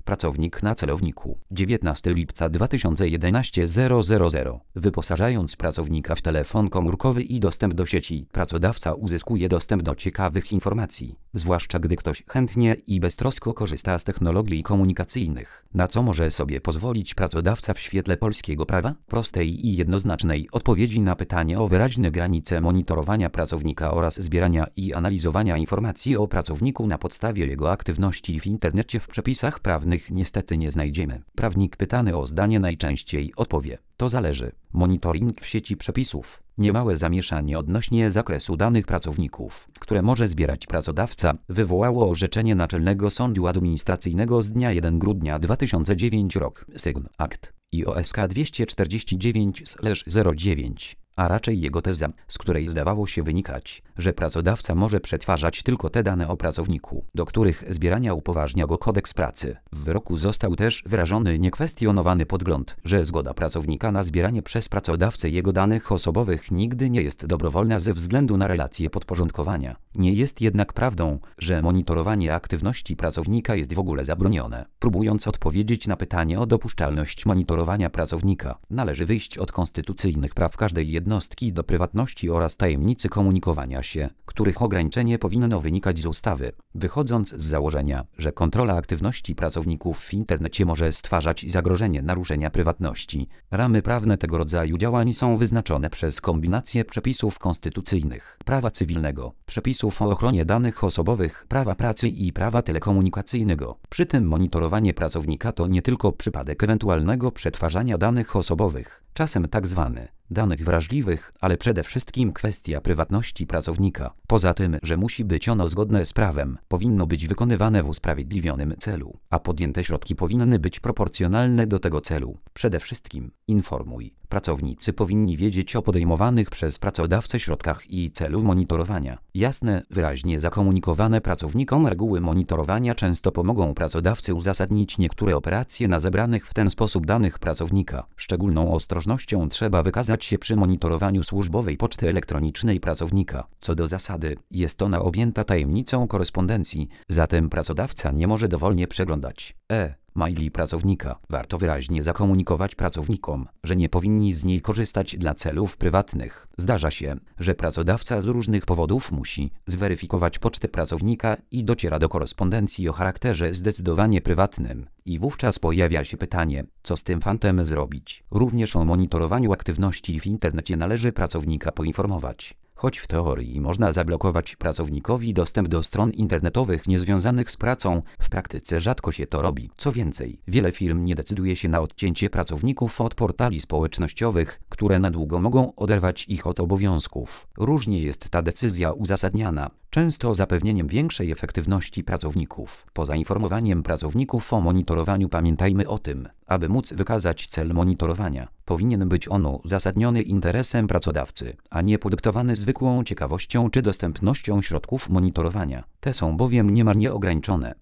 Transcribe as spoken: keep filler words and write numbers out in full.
Pracownik na celowniku. dziewiętnastego lipca dwa tysiące jedenastego zero zero zero. Wyposażając pracownika w telefon komórkowy i dostęp do sieci, pracodawca uzyskuje dostęp do ciekawych informacji, zwłaszcza gdy ktoś chętnie i beztrosko korzysta z technologii komunikacyjnych. Na co może sobie pozwolić pracodawca w świetle polskiego prawa? Prostej i jednoznacznej odpowiedzi na pytanie o wyraźne granice monitorowania pracownika oraz zbierania i analizowania informacji o pracowniku na podstawie jego aktywności w internecie w przepisach prawnych niestety nie znajdziemy. Prawnik pytany o zdanie najczęściej odpowie: to zależy. Monitoring w sieci przepisów. Niemałe zamieszanie odnośnie zakresu danych pracowników, które może zbierać pracodawca, wywołało orzeczenie Naczelnego Sądu Administracyjnego z dnia pierwszego grudnia dwa tysiące dziewiątego rok. Sygn. Akt I O S K dwieście czterdzieści dziewięć zero dziewięć. A raczej jego teza, z której zdawało się wynikać, że pracodawca może przetwarzać tylko te dane o pracowniku, do których zbierania upoważnia go kodeks pracy. W wyroku został też wyrażony niekwestionowany pogląd, że zgoda pracownika na zbieranie przez pracodawcę jego danych osobowych nigdy nie jest dobrowolna ze względu na relacje podporządkowania. Nie jest jednak prawdą, że monitorowanie aktywności pracownika jest w ogóle zabronione. Próbując odpowiedzieć na pytanie o dopuszczalność monitorowania pracownika, należy wyjść od konstytucyjnych praw każdej jednostki jednostki do prywatności oraz tajemnicy komunikowania się, których ograniczenie powinno wynikać z ustawy, wychodząc z założenia, że kontrola aktywności pracowników w internecie może stwarzać zagrożenie naruszenia prywatności. Ramy prawne tego rodzaju działań są wyznaczone przez kombinację przepisów konstytucyjnych, prawa cywilnego, przepisów o ochronie danych osobowych, prawa pracy i prawa telekomunikacyjnego. Przy tym monitorowanie pracownika to nie tylko przypadek ewentualnego przetwarzania danych osobowych, czasem tak zwany danych wrażliwych, ale przede wszystkim kwestia prywatności pracownika. Poza tym, że musi być ono zgodne z prawem, powinno być wykonywane w usprawiedliwionym celu, a podjęte środki powinny być proporcjonalne do tego celu. Przede wszystkim informuj. Pracownicy powinni wiedzieć o podejmowanych przez pracodawcę środkach i celu monitorowania. Jasne, wyraźnie zakomunikowane pracownikom reguły monitorowania często pomogą pracodawcy uzasadnić niektóre operacje na zebranych w ten sposób danych pracownika. Szczególną ostrożnością trzeba wykazać się przy monitorowaniu służbowej poczty elektronicznej pracownika. Co do zasady, jest ona objęta tajemnicą korespondencji, zatem pracodawca nie może dowolnie przeglądać e maili pracownika. Warto wyraźnie zakomunikować pracownikom, że nie powinni z niej korzystać dla celów prywatnych. Zdarza się, że pracodawca z różnych powodów musi zweryfikować pocztę pracownika i dociera do korespondencji o charakterze zdecydowanie prywatnym. I wówczas pojawia się pytanie, co z tym fantem zrobić. Również o monitorowaniu aktywności w internecie należy pracownika poinformować. Choć w teorii można zablokować pracownikowi dostęp do stron internetowych niezwiązanych z pracą, w praktyce rzadko się to robi. Co więcej, wiele firm nie decyduje się na odcięcie pracowników od portali społecznościowych, które na długo mogą oderwać ich od obowiązków. Różnie jest ta decyzja uzasadniana, często zapewnieniem większej efektywności pracowników. Poza informowaniem pracowników o monitorowaniu pamiętajmy o tym, aby móc wykazać cel monitorowania, powinien być on uzasadniony interesem pracodawcy, a nie podyktowany zwykłą ciekawością czy dostępnością środków monitorowania. Te są bowiem niemal nieograniczone.